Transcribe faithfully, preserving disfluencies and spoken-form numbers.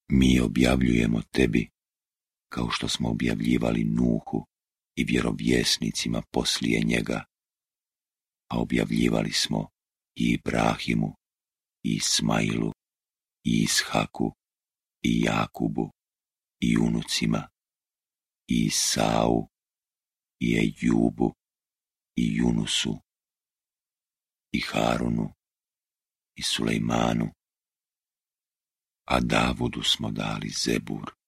Mi objavljujemo tebi, kao što smo objavljivali Nuhu i vjerovjesnicima poslije njega, a objavljivali smo i Ibrahimu, i Ismailu, i Ishaku, i Jakubu, i unucima, i Isau, i Ejubu, i Junusu, i Harunu, i Sulejmanu, a Davudu smo dali Zebur.